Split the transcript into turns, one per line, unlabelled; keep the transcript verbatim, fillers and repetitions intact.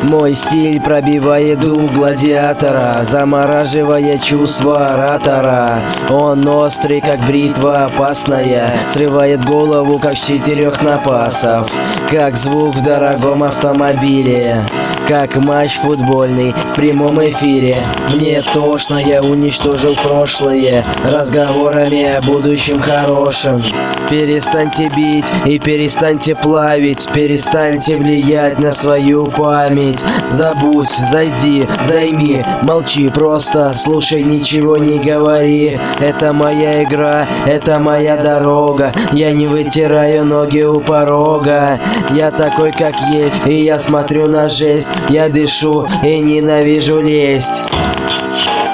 Мой стиль пробивает дух гладиатора, замораживая чувства оратора. Он острый, как бритва опасная, срывает голову, как с четырех напасов, как звук в дорогом автомобиле, как матч футбольный в прямом эфире. Мне тошно, я уничтожил прошлое разговорами о будущем хорошем. Перестаньте бить и перестаньте плавить, перестаньте влиять на свою память. Забудь, зайди, займи, молчи, просто слушай, ничего не говори. Это моя игра, это моя дорога, я не вытираю ноги у порога. Я такой, как есть, и я смотрю на жесть, я дышу и ненавижу лезть.